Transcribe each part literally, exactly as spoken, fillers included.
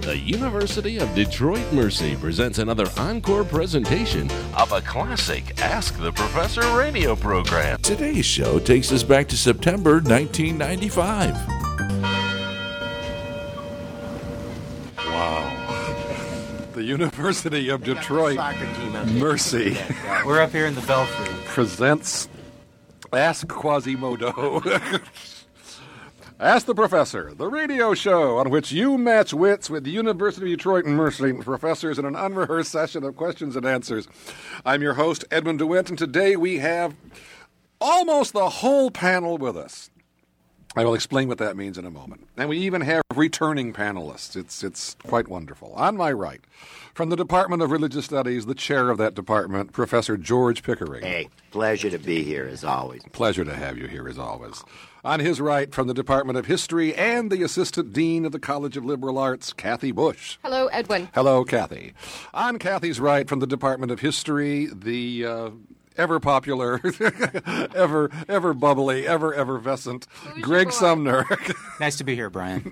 The University of Detroit Mercy presents another encore presentation of a classic Ask the Professor radio program. Today's show takes us back to September nineteen ninety-five. Wow. The University of Detroit Mercy We're up here in the Belfry. presents Ask Quasimodo. Ask the Professor, the radio show on which you match wits with the University of Detroit and Mercy professors in an unrehearsed session of questions and answers. I'm your host, Edwin DeWitt, and today we have almost the whole panel with us. I will explain what that means in a moment. And we even have returning panelists. It's it's quite wonderful. On my right, from the Department of Religious Studies, the chair of that department, Professor George Pickering. Hey, pleasure to be here, as always. Pleasure to have you here, as always. On his right, from the Department of History and the Assistant Dean of the College of Liberal Arts, Kathy Bush. Hello, Edwin. Hello, Kathy. On Kathy's right, from the Department of History, the uh, ever popular, ever ever bubbly, ever effervescent Greg Sumner. Nice to be here, Brian.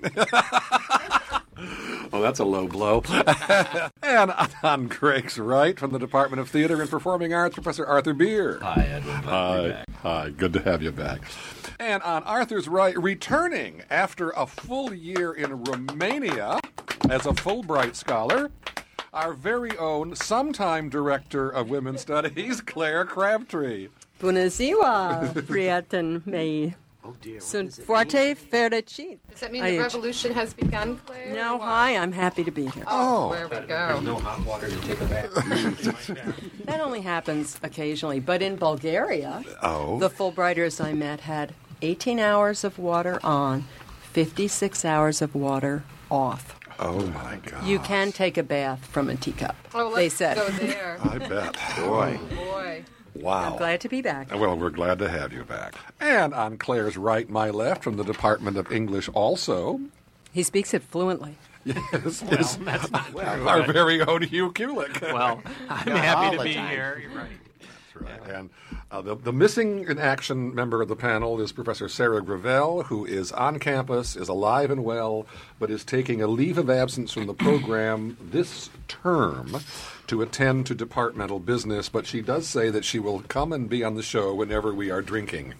Oh, that's a low blow. And on Greg's right, from the Department of Theater and Performing Arts, Professor Arthur Beer. Hi, Edwin. Glad to be Hi. back. Hi. Good to have you back. And on Arthur's right, returning after a full year in Romania as a Fulbright scholar, our very own sometime director of women's studies, Claire Crabtree. Bună ziua, prieten mei. Oh, dear. Sunt foarte fericit. Does that mean the Aici. revolution has begun, Claire? Now, hi, I'm happy to be here. Oh, there we go. No hot water to take a bath. That only happens occasionally, but in Bulgaria, Oh. the Fulbrighters I met had eighteen hours of water on, fifty-six hours of water off. Oh, my God. You can take a bath from a teacup, Oh, let's they said. go there. I bet. Boy. Boy. Wow. I'm glad to be back. Well, we're glad to have you back. And on Claire's right, my left, from the Department of English also, He speaks it fluently. is, is our very own Hugh Kulik. Well, I'm Not all happy to the be time. here. You're right. Right. And uh, the, the missing in action member of the panel is Professor Sarah Gravel, who is on campus, is alive and well, but is taking a leave of absence from the program this term to attend to departmental business. But she does say that she will come and be on the show whenever we are drinking.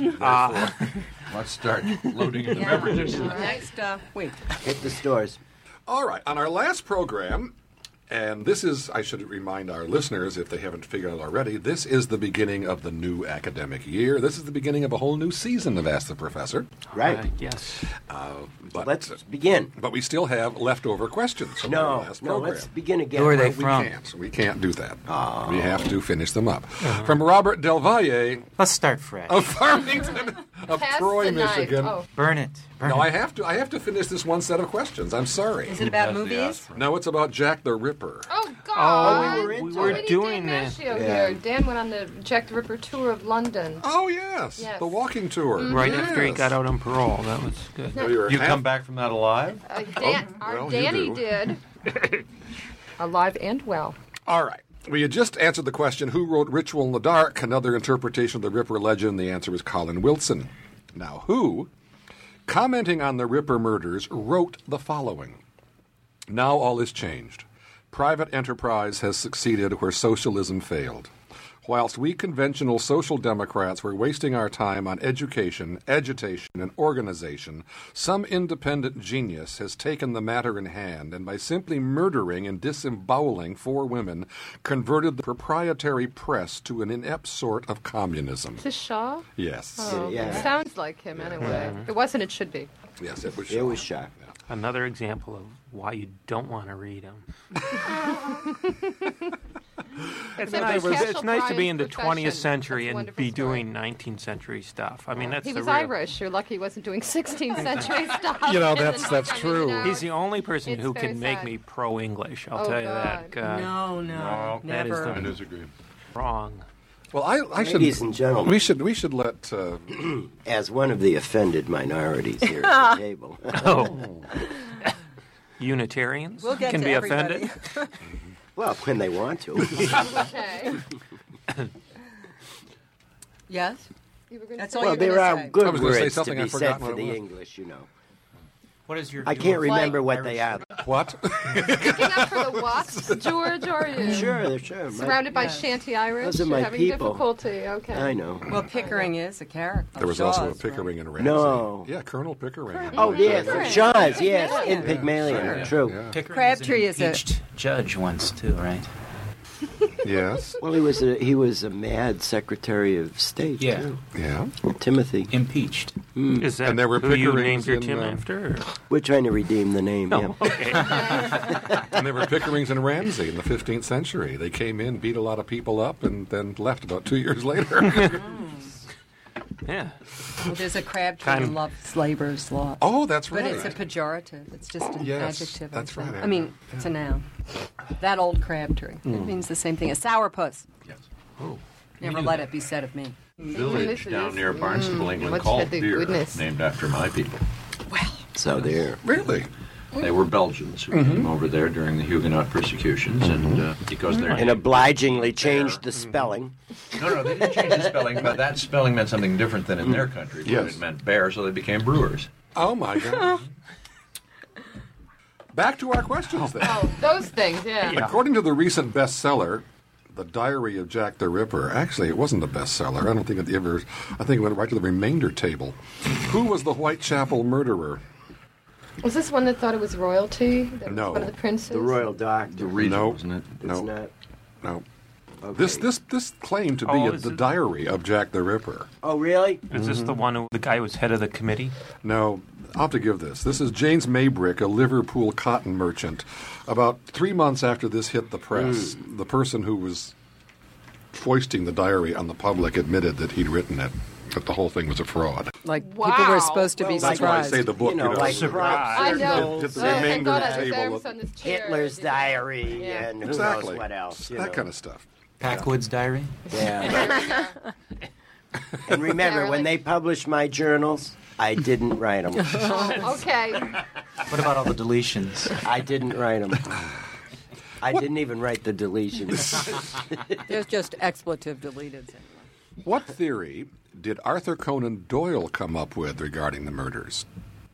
Let's start loading in the beverages. Next uh, week. Hit the stores. All right. On our last program, and this is, I should remind our listeners, if they haven't figured out already, this is the beginning of the new academic year. This is the beginning of a whole new season of Ask the Professor. Right. Uh, yes. But, Let's begin. but we still have leftover questions from our No, last no, program. let's begin again. Who are they We from? can't. We can't do that. We have to finish them up. From Robert Del Valle Let's start fresh. of Farmington, of Pass Troy, the knife. Michigan. Oh. Burn it. Burn No, it. I have to. I have to finish this one set of questions. I'm sorry. Is it about movies? No, it's about Jack the Ripper. Oh, God. Oh, we were into we were it. doing Dan this. Maschio Yeah. here. Dan went on the Jack the Ripper tour of London. Oh yes, Yes. the walking tour. Right yes. after he got out on parole. That was good. Well, you were You half- come back from that alive? Uh, Dan, our well, you Danny do. did. Alive and well. All right. We had just answered the question, who wrote Ritual in the Dark? Another interpretation of the Ripper legend. The answer is Colin Wilson. Now, who, commenting on the Ripper murders, wrote the following. Now all is changed. Private enterprise has succeeded where socialism failed. Whilst we conventional social democrats were wasting our time on education, agitation, and organization, some independent genius has taken the matter in hand and by simply murdering and disemboweling four women, converted the proprietary press to an inept sort of communism. Is this Shaw? Yes. Oh, Yeah. it sounds like him anyway. If it wasn't, it should be. Yes, it was It Shaw. was Shaw. Another example of why you don't want to read them. It's, Except nice, for it's Cashel nice to be Bryan's in the profession. twentieth century That's a and wonderful be story. doing nineteenth century stuff. I mean, that's He the was real. Irish. You're lucky he wasn't doing sixteenth century stuff. You know, in the that's- that's nineteen true. hours. He's the only person It's who very can make sad. me pro-English. I'll Oh, tell you God. that. God, No, no, that is never. the- I disagree. wrong. Well, I, I should. Ladies and gentlemen. we should we should let. Uh, As one of the offended minorities here at the table. Oh. Unitarians We'll get can to be everybody. offended. Well, when they want to. Okay. Yes? You were gonna That's say- all Well, you're there gonna are say. I good was gonna say words to something, be I've said forgotten for what it the was. English, you know. What is your? I can't remember what they are. What? Picking up for the Watts, George, are you? Sure, sure. My- Surrounded by Yes. Shanty Irish. Those are You're my having people. difficulty. Okay. I know. Well, Pickering is a character. There was Shaw's, also a right? Pickering and Ramsey. No. Yeah, Colonel Pickering. Oh, yes, Pickering. Shaw's, yes, Pygmalion. in Pygmalion. True. Yeah. Pickering Crabtree was is an a- impeached judge once too, right? Yes. Well, he was a he was a mad Secretary of State. Yeah. too. Yeah. Timothy. Impeached. Is that And there were who you Pickerings named your in, Tim uh, after? Or? We're trying to redeem the name. No, yeah. okay. And there were Pickerings and Ramsey in the fifteenth century. They came in, beat a lot of people up, and then left about two years later. Yeah. Well, there's a Crabtree Kind who of- loves labor's law. Oh, that's But right. it's a pejorative. It's just an Yes, adjective. I that's think. right, I mean, it's a noun. That old Crabtree. Hmm. It means the same thing as sourpuss. Yes. Oh. Never let it be said of me. Village down near Barnstable, England, what's called with the Beer, goodness? named after my people. So there. Really? They were Belgians who came over there during the Huguenot persecutions, and uh, because they're And obligingly changed the spelling. no, no, they didn't change the spelling, but that spelling meant something different than in their country. but Yes. It meant bear, so they became brewers. Oh, my God. Back to our questions, then. Oh, those things, yeah. According to the recent bestseller, The Diary of Jack the Ripper, actually, it wasn't a bestseller. I don't think it ever, I think it went right to the remainder table. Who was the Whitechapel murderer? Was this one that thought it was royalty? That was No. One of the princes? The royal doctor. The region, No. wasn't it? It's No. not. No. Okay. This this this claimed to be Oh, a, is the it- diary of Jack the Ripper. Oh, really? Is this the one who the guy who was head of the committee? No, I'll have to give this. This is James Maybrick, a Liverpool cotton merchant. About three months after this hit the press, the person who was foisting the diary on the public admitted that he'd written it, that the whole thing was a fraud. Like people Wow. were supposed to be That's why I surprised. say the book, You know, like Surprise. I Crop know. Did the Oh, thank remainder God of I the was there, table was on this chair. Hitler's diary Yeah. and who Exactly. knows what else. You that know. kind of stuff. Packwood's diary. Yeah. And remember, when they published my journals, I didn't write them. Oh, okay. What about all the deletions? I didn't write them. I didn't even write the deletions. There's just expletive deleted. What theory did Arthur Conan Doyle come up with regarding the murders?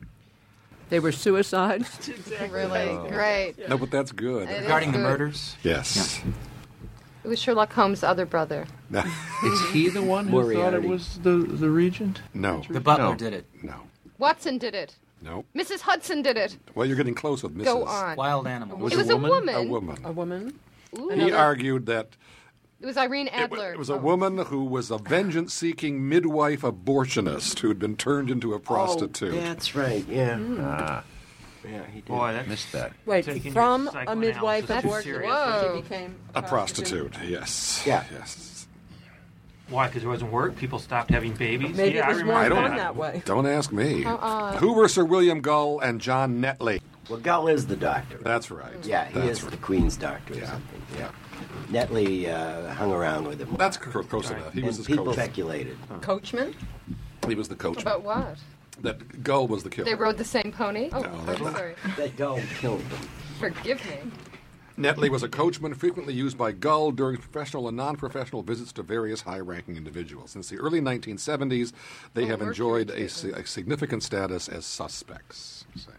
They were suicides. Really great. No, but that's good. It is Regarding the good. murders? Yes. It was Sherlock Holmes' other brother. Is he the one who thought it Moriarty. was the, the regent? No. The butler No. did it. No. Watson did it. No. Missus Hudson did it. Well, you're getting close with Missus Go on. Wild animal. Was it was a a woman? woman. A woman. A woman. Ooh. He argued that It was Irene it, wa- Adler. it was a Oh. woman who was a vengeance-seeking midwife abortionist who'd been turned into a prostitute. Oh, that's right, yeah. Ah, Yeah, he did. Boy, that's missed that. Wait, Taking your from a psychoanalysis midwife too abortion, seriously. Whoa. she became A prostitute, yes. Yeah. Yes. Why? Because there wasn't work. People stopped having babies. Maybe yeah, it was I more remember fun that. that way. Don't ask me. Uh-uh. Who were Sir William Gull and John Netley? Well, Gull is the doctor. That's right. Yeah, he That's is right. the Queen's doctor or Yeah. something. Yeah. Netley uh, hung around with him. That's cl- close enough. He and was his people coach. speculated. Coachman? He was the coach. About what? That Gull was the killer. They rode the same pony? Oh, No, I'm that- sorry. That Gull killed them. Forgive me. Netley was a coachman frequently used by Gull during professional and non-professional visits to various high-ranking individuals. Since the early nineteen seventies, they Oh, have Mercury enjoyed a, treatment. si- a significant status as suspects. Say.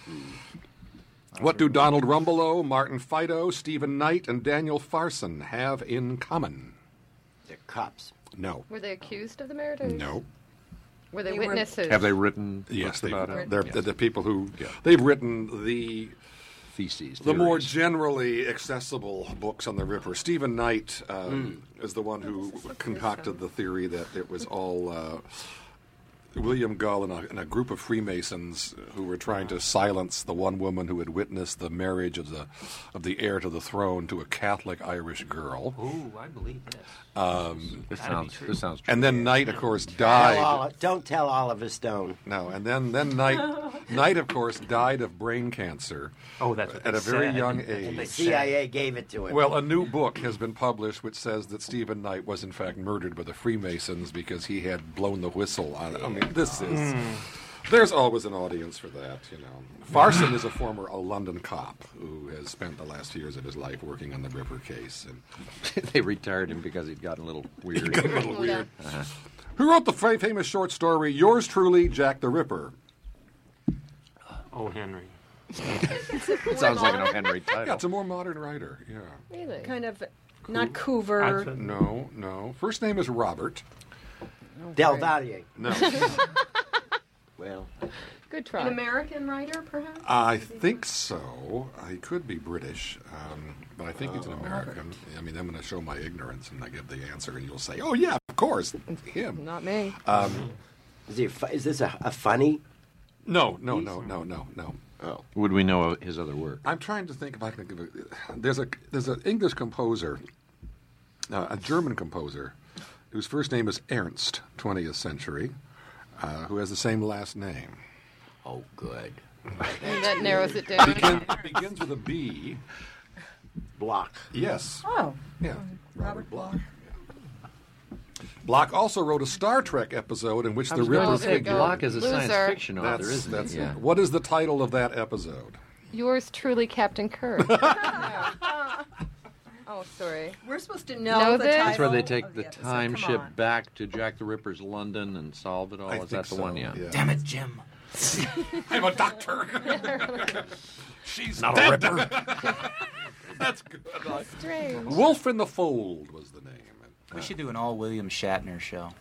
What do Donald Rumbelow, Martin Fido, Stephen Knight, and Daniel Farson have in common? They're cops. No. Were they accused of the murders? No. Were they, They were- witnesses? Have they written Yes, books they, about it? they're, they're the people who they've written the Theses. the more theories. generally accessible books on the Ripper. Stephen Knight um, is the one who concocted the theory that it was all uh, William Gull and a, and a group of Freemasons who were trying to silence the one woman who had witnessed the marriage of the of the heir to the throne to a Catholic Irish girl. Ooh, I believe this. Um, This That'd be sounds, true. this sounds true. and then Knight, of course, Tell died. Oli- don't tell Oliver Stone. No, and then then Knight, Knight, of course, died of brain cancer. Oh, that's what at they a very said. young That's what age. they C I A gave it to him. Well, a new book has been published which says that Stephen Knight was in fact murdered by the Freemasons because he had blown the whistle on it. I mean, this is. There's always an audience for that, you know. Farson is a former a London cop who has spent the last years of his life working on the Ripper case. And they retired him because he'd gotten a little weird. a little weird. Who wrote the fa- famous short story "Yours Truly, Jack the Ripper"? Oh, O. Henry. It sounds like an O. Henry title. Yeah, it's a more modern writer. Yeah. Really? Kind of, not Coover. No, no. First name is Robert. Del Valle. No. Well, Good try. An American writer, perhaps? I think so. He could be British, um, but I think he's an American. I mean, I'm going to show my ignorance and I give the answer, and you'll say, "Oh yeah, of course, him." Not me. Um, is, he a fu- is this a, a funny? no, no, no, no, no, no. Oh. Would we know of his other work? I'm trying to think if I can give it. There's a there's an English composer, uh, a German composer, whose first name is Ernst, twentieth century, uh, who has the same last name. Oh, good. That narrows it down. Begin, begins with a B. Block. Yes. Oh. Yeah. Robert Bloch. Bloch also wrote a Star Trek episode in which I the was going Ripper to say figured. Bloch is a Loser. science fiction author, That's, isn't that's he? Yeah. it. What is the title of that episode? Yours truly, Captain Kirk. Oh, sorry. We're supposed to know, Know the this? title That's where they of take the episode. time Come ship on. back to Jack the Ripper's London and solve it all. I is think that the so, one? Yeah. Damn it, Jim. I'm a doctor. She's Not dead. a Ripper. That's good. Strange. Wolf in the Fold was the name. We should do an all William Shatner show.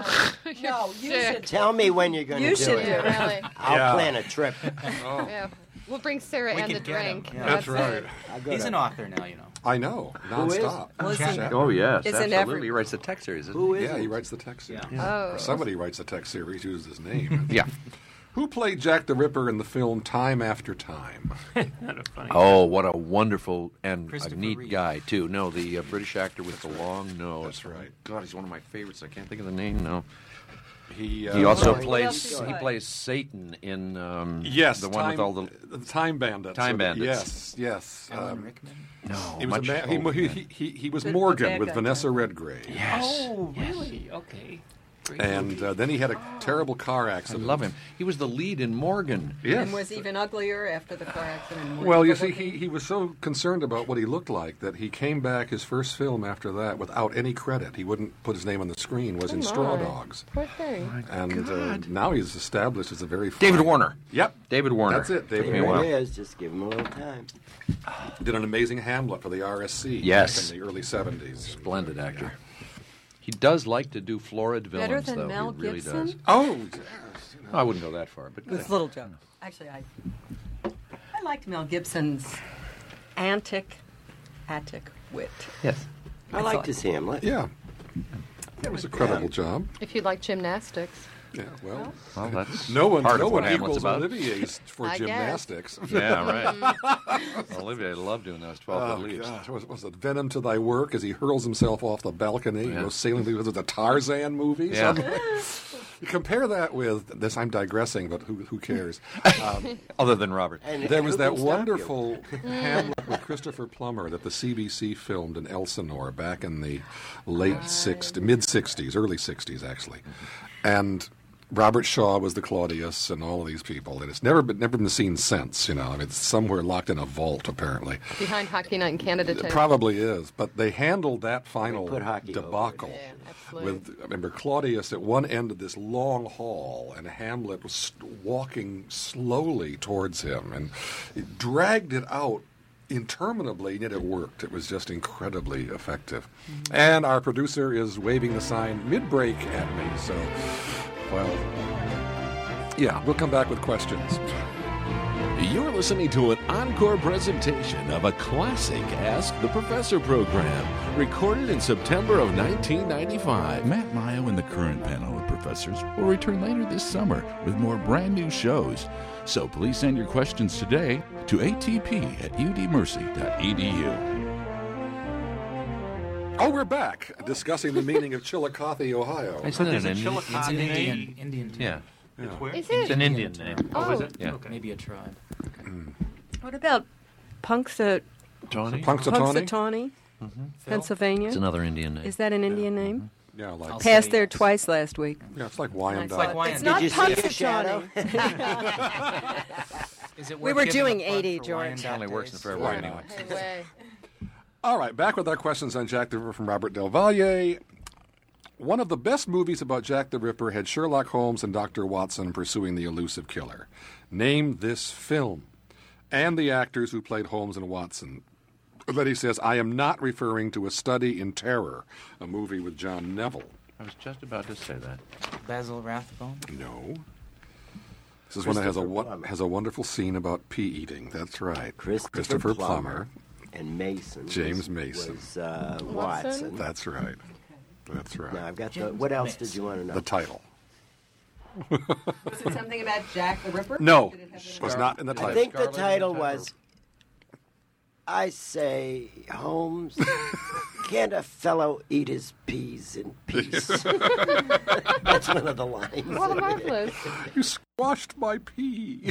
No, you should. Tell me when you're going to You do should it. do it. Really. I'll Yeah. plan a trip. Yeah. We'll bring Sarah We and the could get him, drink. yeah. That's right. it. I'll go He's to- an author now, you know. I know. Who is? Nonstop. Well, isn't- Shatner. Oh yes, Isn't absolutely. every- He writes the tech series. Isn't Who he? is Yeah, it? he writes the tech series. Oh. Or somebody writes the tech series, uses his name. Yeah. Who played Jack the Ripper in the film Time After Time? Not a funny. Oh, what a wonderful and a Christopher neat Reeve. guy too. No, the uh, British actor with the long nose. That's right. God, he's one of my favorites. I can't think of the name now. He, uh, He also Oh, what plays. else did he He play? plays Satan in. Um, yes, the one time, with all the. the Time Bandits. Time Bandits. Yes, yes. Alan Um, Rickman. No, he was, a much man, he, older he, than- he, he, he was The- the Morgan bad with guy. Vanessa Redgrave. Yes. Oh, really? Okay. Great And movie. uh, then he had a terrible car I accident. love him. He was the lead in Morgan. Yes. And was even uglier after the car accident. Well, you see, he, he was so concerned about what he looked like that he came back his first film after that without any credit. He wouldn't put his name on the screen, was in Oh, Straw my. Dogs. Poor thing. And uh, now he's established as a very David fine- Warner. Yep. David Warner. That's it, David Took me a Here while. it is. Just give him a little time. Did an amazing Hamlet for the R S C Yes. back in the early seventies. Splendid actor. He does like to do florid villains, Better than though. Mel he really Gibson? does. Oh, yes. You know. I wouldn't go that far, but This little joke. Actually, I I liked Mel Gibson's antic, attic wit. yes. I like to see him. Let- Yeah. That was a credible job. If you like gymnastics. Yeah, well, Well, that's no one, part no of what one Hamlet's equals about. Olivier's for I guess. gymnastics. Yeah, right. Olivia loved doing those twelve Oh, foot leaps. gosh. Was, was it Venom to Thy Work as he hurls himself off the balcony? Yeah. You know, sailing through was it the Tarzan movie? Yeah. Something? You compare that with this. I'm digressing, but who, who cares? Um, Other than Robert. And there was who that can stop you? wonderful Hamlet with Christopher Plummer that the C B C filmed in Elsinore back in the late sixties, mid sixties, early sixties, actually, and. Robert Shaw was the Claudius, and all of these people, and it's never been never been seen since. You know, I mean, it's somewhere locked in a vault, apparently. Behind Hockey Night in Canada, It too. probably is, but they handled that final put hockey over it. debacle Yeah, absolutely. with. I remember Claudius at one end of this long hall, and Hamlet was walking slowly towards him, and it dragged it out interminably, and yet it worked. It was just incredibly effective. Mm-hmm. And our producer is waving the sign mid-break at me, so, well, yeah, we'll come back with questions. You're listening to an encore presentation of a classic Ask the Professor program, recorded in September of nineteen ninety-five. Matt Mayo and the current panel of professors will return later this summer with more brand new shows. So please send your questions today to A T P at u d mercy dot e d u. Oh, we're back discussing the meaning of Chillicothe, Ohio. Isn't it There's an a Indian? It's an Chillicothe Indian, name. Indian term. Yeah. Yeah. Where? Is It's it? an Indian Indian name. term. Oh, is it? Yeah. Okay. Maybe a tribe. What about Punxsut- Tawny? Punxsutawney? Punxsutawney, Phil? Pennsylvania? It's another Indian name. Is that an Indian name? Yeah, like I'll Passed say there yes. twice last week. yeah, it's like Wyandotte. It's like Wyandotte. It's not you see a shadow? Punxsutawney. Is it We worth were giving doing a plug eighty, for George. Wyandotte Only works in days? February Why anyway. Hey, way. All right, back with our questions on Jack the Ripper from Robert Del Valle. One of the best movies about Jack the Ripper had Sherlock Holmes and Doctor Watson pursuing the elusive killer. Name this film and the actors who played Holmes and Watson. Then he says, I am not referring to A Study in Terror, a movie with John Neville. I was just about to say that. Basil Rathbone? No. This is one that has a wo- has a wonderful scene about pea eating. That's right. Christopher, Christopher Plummer. Plummer. And Mason. James was, Mason. Was, uh, Watson? Watson. That's right. That's right. Now, I've got the, what else did you want to know? The title. Was it something about Jack the Ripper? No, Did it have it was not in the title. I think the Scarlet title and was, I say, Holmes, can't a fellow eat his peas in peace? That's one of the lines. Well, marvelous. You squashed my pea.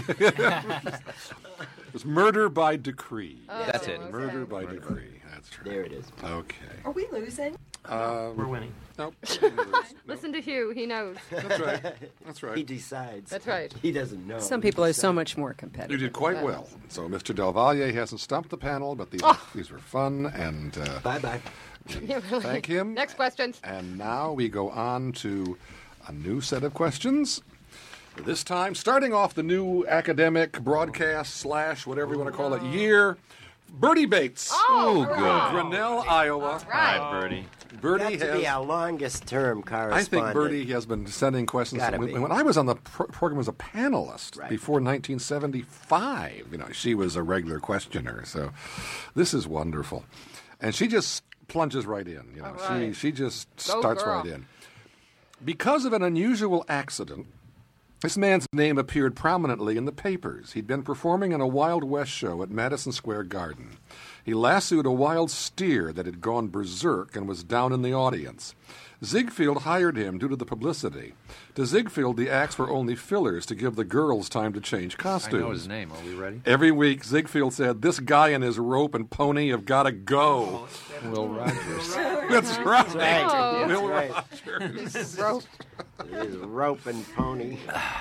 It was murder by decree. Oh, That's it. okay. Murder by decree. That's right. There it is. Okay. Are we losing? Um, We're winning. nope. Listen to Hugh. He knows. That's right. That's He right. decides. That's right. He doesn't know. Some He people are so decides. much more You competitive. did quite well. So Mister Del Valle hasn't stumped the panel, but these Oh. these were fun, and uh, Bye-bye. Yeah, really. thank him. Next question. And now we go on to a new set of questions. This time, starting off the new academic broadcast slash whatever you want to call it year, Bertie Bates. Oh, good. hurrah. Grinnell, Iowa. Right. Hi, Bertie. Bertie Got to be has. our longest-term I correspondent. think Bertie has been sending questions. Gotta When, be. when I was on the pro- program as a panelist Right. before nineteen seventy-five, you know, she was a regular questioner. So this is wonderful, and she just plunges right in. You know, All right. she she just Go starts girl. right in. Because of an unusual accident, this man's name appeared prominently in the papers. He'd been performing in a Wild West show at Madison Square Garden. He lassoed a wild steer that had gone berserk and was down in the audience. Ziegfeld hired him due to the publicity. To Ziegfeld, the acts were only fillers to give the girls time to change I costumes. know his name. Are we ready? Every week, Ziegfeld said, "This guy and his rope and pony have got to go." Will Rogers. That's right. Right. Oh. That's Will right. Rope. His rope and pony.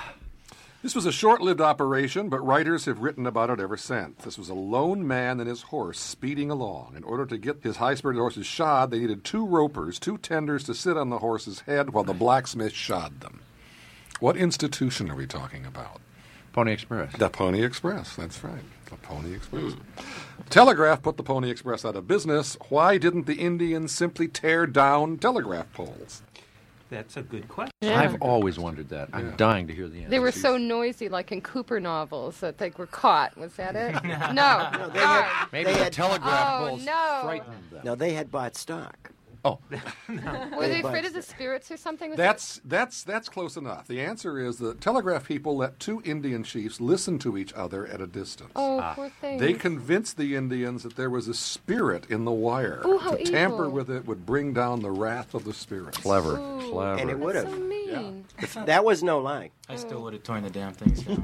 This was a short-lived operation, but writers have written about it ever since. This was a lone man and his horse speeding along. In order to get his high-spirited horses shod, they needed two ropers, two tenders to sit on the horse's head while the blacksmith shod them. What institution are we talking about? Pony Express. The Pony Express. That's right. The Pony Express. Telegraph put the Pony Express out of business. Why didn't the Indians simply tear down telegraph poles? That's a good question. Yeah. I've always wondered that. I'm Yeah. dying to hear the answer. They were so noisy, like in Cooper novels, that they were caught. Was that it? no. they Darn. had- Maybe They the had- telegraph Oh, poles no. frightened them. No, they had bought stock. Oh, Were they afraid of the spirits or something? Was That's that's that's close enough. The answer is the telegraph people let two Indian chiefs listen to each other at a distance. that- Oh, poor thing. They convinced the Indians that there was a spirit in the wire. Ooh, how to tamper evil. with it would bring down the wrath of the spirits. clever. Ooh. Clever. And it would That's have. so mean. That was no lie. I still would have torn the damn things down.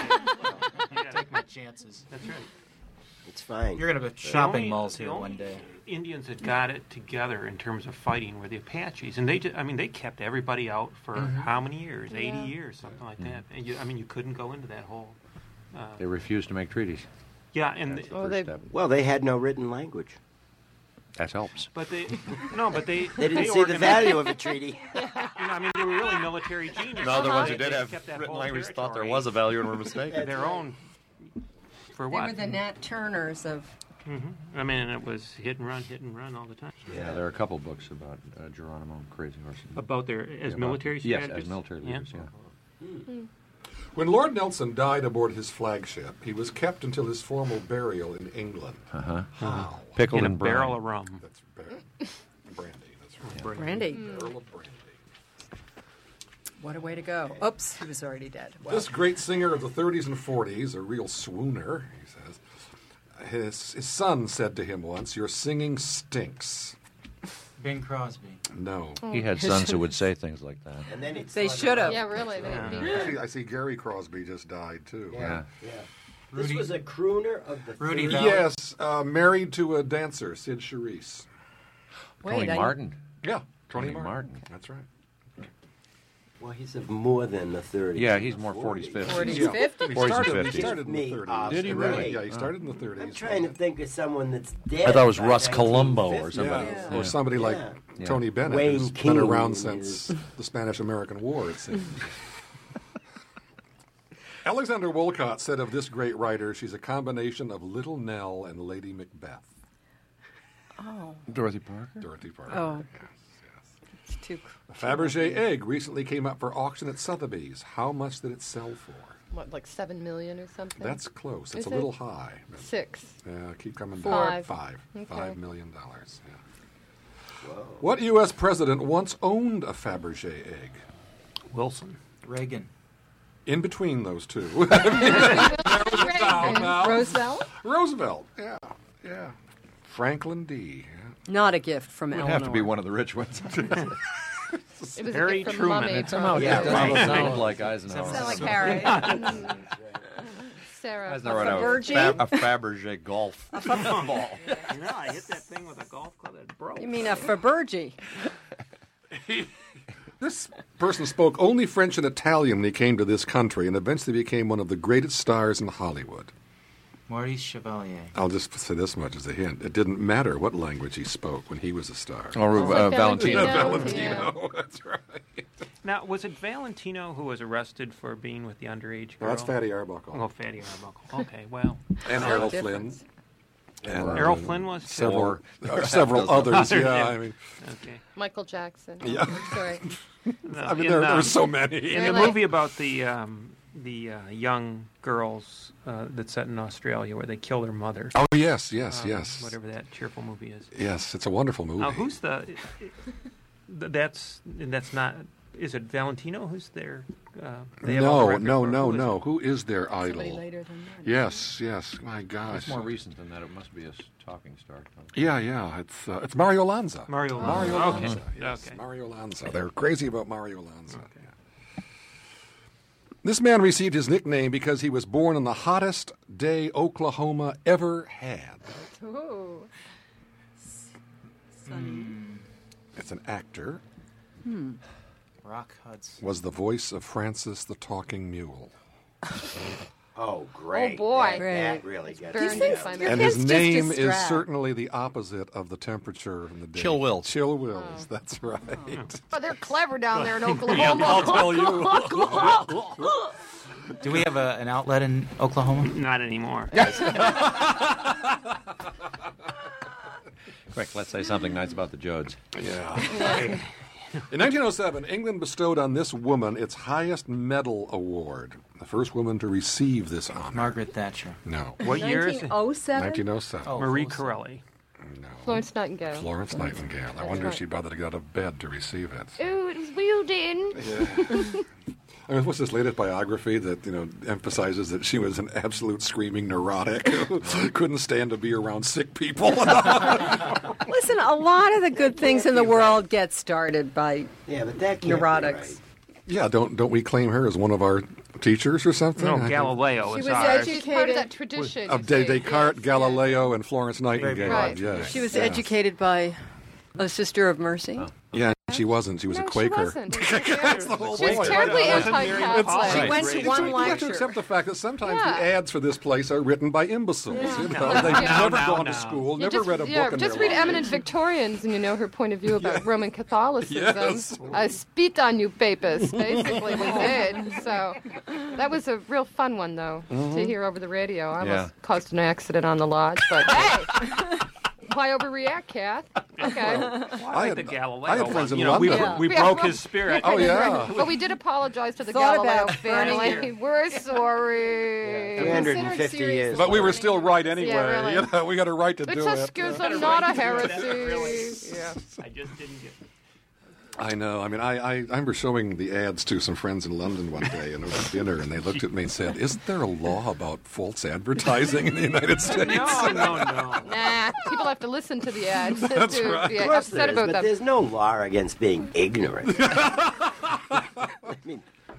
Take my chances. That's right. It's fine. You're gonna have The shopping only- malls the here only one day. Indians that got it together in terms of fighting were the Apaches, and they just, I mean, they kept everybody out for how many years? eighty Yeah. years, something like that. And you, I mean, you couldn't go into that whole. Uh, They refused to make treaties. yeah, and That's the Oh, first they- step. Well, they had no written language. That helps. but they, no, but they They didn't see the organized- value of a treaty. You know, I mean, they were really military geniuses. No, the ones who They did have kept that written whole language thought there territory was a value and were mistaken. their own. For They what? were the Nat Turners of. hmm I mean, it was hit and run, hit and run all the time. Yeah, there are a couple books about uh, Geronimo and Crazy Horse. About their as About- military Yes, strategists? as military Yeah. leaders, yeah. When Lord Nelson died aboard his flagship, he was kept until his formal burial in England. Uh-huh. How? Pickled In a and brine. barrel of rum. That's bar- brandy. That's right. Brandy. Barrel of brandy. What a way to go. Oops, he was already dead. Wow. This great singer of the thirties and forties, a real swooner, he says, his, his son said to him once, "Your singing stinks." Bing Crosby. No. He had sons who would say things like that. And then he They thought should about- have. Yeah, really. They would be. Actually, I see Gary Crosby just died, too. Yeah, yeah. This Rudy- was a crooner of the Rudy thirties. Valley. Yes, uh, married to a dancer, Sid Charisse. Tony I- Martin. Yeah, Tony Tony Martin. Martin. That's right. Well, he's of more than the thirties. Yeah, he's more forties, fifties. forties, Yeah. fifties. He forties and started, he fifties. started in the Me, thirties. uh, Did he really? Yeah, he started in the thirties. I'm trying to think of someone that's dead. I thought it was by Russ Columbo or nineteen fifty. somebody. Yeah. Yeah. Or somebody like Yeah. Yeah. Tony Bennett, Wayne who's King been around is- since the Spanish-American War, it seems. Alexander Woollcott said of this great writer, she's a combination of Little Nell and Lady Macbeth. Oh. Dorothy Parker? Dorothy Parker. Oh. Yes, It's too. yes. A Fabergé egg recently came up for auction at Sotheby's. How much did it sell for? What, like seven million or something? That's close. It's Is a little it? high. but- Six. Yeah, keep coming Five. back. Five. Okay. Five million dollars. Yeah. What U S president once owned a Fabergé egg? Wilson. Reagan. In between those two. Roosevelt? Roosevelt. Yeah. Yeah. Franklin D. Yeah. Not a gift from It would Eleanor. have to be one of the rich ones. It was Harry a gift from Truman. Mummy. It Somehow Yeah, it doesn't right. sound like Eisenhower. Sound like Harry. Sarah. Eisenhower had a, Fabergé? Fab- a Fabergé golf ball. No, I hit that thing with a golf club that broke. You mean a Fabergé? This person spoke only French and Italian when he came to this country and eventually became one of the greatest stars in Hollywood. Maurice Chevalier. I'll just say this much as a hint. It didn't matter what language he spoke when he was a star. Or Like uh, Valentino. Valentino. That's right. Now, was it Valentino who was arrested for being with the underage girl? No, that's Fatty Arbuckle. Oh, Fatty Arbuckle. Okay, well. And No Errol difference. Flynn. And Errol Flynn was too? several, Or- uh, several others. Others, Yeah, yeah. I mean, Okay. Michael Jackson. Yeah. Sorry. No, I mean in, there, there um, were so many. In the Really? movie about the um, the uh, young girls uh, that's set in Australia where they kill their mother. Oh yes, yes, um, yes, Whatever that cheerful movie is. yes. It's a wonderful movie. Now, who's the? th- That's that's not. Is it Valentino who's there? Uh, they have all the no, record no, for- no, who is no. it? Who is their Somebody idol? later than that. Yes, yes. My gosh. It's more recent than that. It must be a s- talking star. Yeah, yeah. It's uh, it's Mario Lanza. Mario Mario Lanza. Lanza. Okay. Yes, Okay. Mario Lanza. They're crazy about Mario Lanza. Yeah. This man received his nickname because he was born on the hottest day Oklahoma ever had. Ooh. It's an actor. Rock Hudson. Was the voice of Francis the Talking Mule. Oh, great. Oh, boy. That, that Great. really gets Very me. nice. Yeah. Your And kids his just name is distract. certainly the opposite of the temperature in the day. Chill Wills. Chill Wills, that's right. But they're clever down there in Oklahoma. I'll tell you. Do we have a, an outlet in Oklahoma? Not anymore. Quick, let's say something nice about the Jodes. Yeah. In nineteen oh seven, England bestowed on this woman its highest medal award. The first woman to receive this honor. Margaret Thatcher. No. What year is it? nineteen oh seven? nineteen oh seven. Oh. Marie Florence. Corelli. No. Florence Nightingale. Florence Nightingale. I That's wonder if right. she'd bother to get out of bed to receive it. Ooh, it was wielding. Yeah. I mean, what's this latest biography that, you know, emphasizes that she was an absolute screaming neurotic who couldn't stand to be around sick people? Listen, a lot of the good things in the world get started by Yeah, but that can't be neurotics. right. Yeah, don't don't we claim her as one of our teachers or something? No, I think- Galileo She was was ours. She's part of that tradition. Of you De- see. Descartes, Yes, Galileo, and Florence Nightingale. Right. Yes. She was yes. educated by a Sister of Mercy. Yeah, she wasn't. She was No, a Quaker. She wasn't. That's the whole She was point. terribly It's- anti-Catholic. She Right. went to It's- one you have to lecture. accept the fact that sometimes Yeah. the ads for this place are written by imbeciles. You know, No, they've no, never no, gone no. to school, You never just, read a book yeah, in just their read lives. Eminent Victorians and you know her point of view about Roman Catholicism. Yes. I spit on you, papists, basically was it. So that was a real fun one, though, Mm-hmm. to hear over the radio. I Yeah. almost caused an accident on the lodge, but hey, why overreact, Kath? Okay. I I like had- the Galileo I had friends one. in You know, we, London. we Yeah. broke Yeah. his spirit. Oh, yeah. But we did apologize to the Thought Galileo about burning family. We're sorry. three hundred fifty Considered serious years. But we were still right anyway. Yeah, really. You know, we got a right to It's do a it. schism, not a Really? heresy. Yeah. I just didn't get I know. I mean, I, I, I remember showing the ads to some friends in London one day, and it was dinner, and they looked at me and said, "Isn't there a law about false advertising in the United States?" No, no, no. Nah, people have to listen to the ads That's to right. be Of course upset there is, about but them. there's no law against being ignorant. I mean,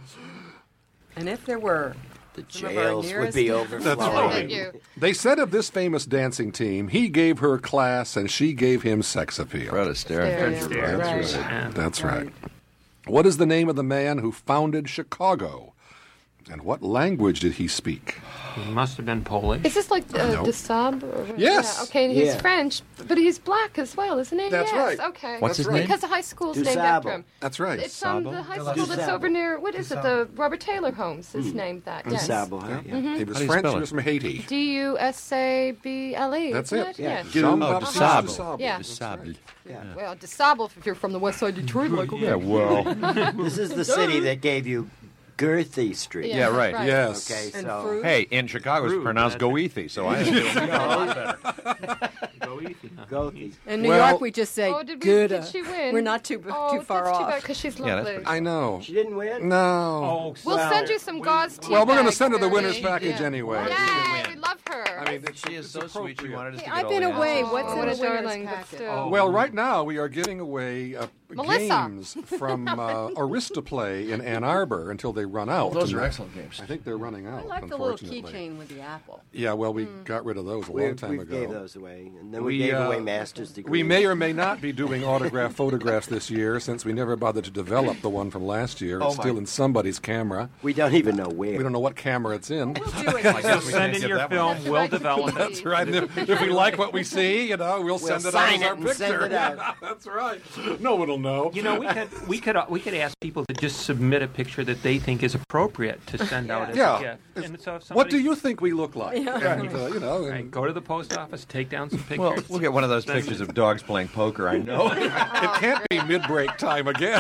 And if there were, the Some of our jails would nearest- be That's right. overflowing. Thank you. They said of this famous dancing team, he gave her class and she gave him sex appeal. Fred Astaire. There, That's yeah. right. Right. That's right. That's right. What is the name of the man who founded Chicago? And what language did he speak? He must have been Polish. Is this like uh, No. de Sable? Yes. Yeah, okay, and he's Yeah. French, but he's black as well, isn't he? That's yes. right. Okay. What's his right. name? Because the high school's Du named after Sable. him. That's right. It's um, the high school that's Sable. over near, what is it? The Robert Taylor Homes is named that. Yes. Sable, huh? Yeah. He was How do you French. spell He it? was from Haiti. D U S A B L E. That's isn't it. Yeah. Yes. Jean-Baptiste Sable. de Sable. Yeah. That's Sable. right. Yeah. Well, de Sable if you're from the west side of Detroit, like Yeah, well. This is the city that gave you Girthy Street. Yeah, Yeah, right. right. Yes. Okay, And so fruit. Hey, in Chicago, it's Rude, pronounced that's- Goethe, so I am doing a lot better. Go easy. huh? Goethe. In New Well- York, we just say Oh, did, we, good. did she win? We're not too oh, too far that's off. too bad because she's Yeah, that's lovely. pretty- I know. She didn't win? No. Oh, We'll Well, send you some gauze tea Well, we're going to bags, send her the Ernie. winner's package Yeah. anyway. Yay, we love her. I mean, it's, She is it's so sweet. She appropriate. wanted us to Hey, get I've all been the away. answers. What's Oh, in what the a winner's darling, but packet? still. Well, right now we are giving away uh, Melissa. games from uh, Aristoplay in Ann Arbor until they run out. Those And are excellent games. I think they're running out. I like the little unfortunately. keychain with the apple. Yeah, well, we got rid of those a long We, time we ago. gave those away. And then We, we, gave uh, away master's degrees. We may or may not be doing autograph photographs this year since we never bothered to develop the one from last year. It's Oh, my. still in somebody's camera. We don't even know where. We don't know what camera it's in. We'll do it. I guess we Send can't in get your that film. one. We'll develop it. That's right. And If, if we like what we see, you know, we'll, We'll send it sign out as it our and send picture. it out. That's right. No one will know. You know, we could we could uh, we could ask people to just submit a picture that they think is appropriate to send out as Yeah. a gift. And so if What do somebody- you think we look like? And, uh, you know, Right, and go to the post office, take down some pictures. Well, we'll get one of those Send pictures of dogs playing poker, I know. it can't be mid-break time again.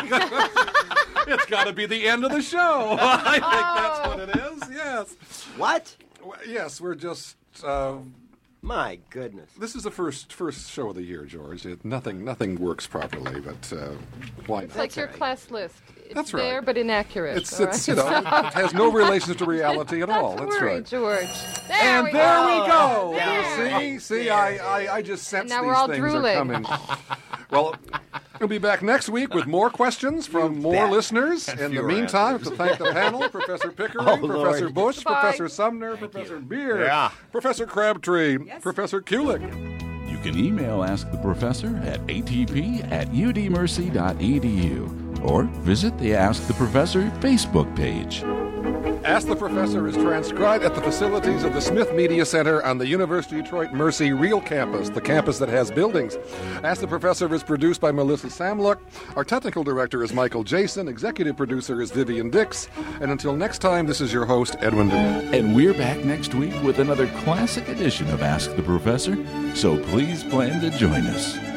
It's got to be the end of the show. I think that's what it is. Yes. What? Well, yes, we're just. Uh, My goodness. this is the first first show of the year, George. It, nothing nothing works properly, but uh, why It's not? like your class list. It's That's right. there, but inaccurate. It's all it's right? you know it has no relation to reality at all. Not to That's worry, right. George. There And we there go. we go. There. See, see, I, I, I just sense now these we're all things drooling. are coming. Well, we'll be back next week with more questions from You more bet. listeners. And In the fewer meantime, answers. to thank the panel, Professor Pickering, Oh, Professor Lord. Bush, Goodbye. Professor Sumner, Professor Beer, Yeah. Professor Crabtree, Professor Kulik. You can email Ask the Professor at a t p at u d mercy dot e d u or visit the Ask the Professor Facebook page. Ask the Professor is transcribed at the facilities of the Smith Media Center on the University of Detroit Mercy Real Campus, the campus that has buildings. Ask the Professor is produced by Melissa Samluck. Our technical director is Michael Jason. Executive producer is Vivian Dix. And until next time, this is your host, Edwin DeWitt. And we're back next week with another classic edition of Ask the Professor, so please plan to join us.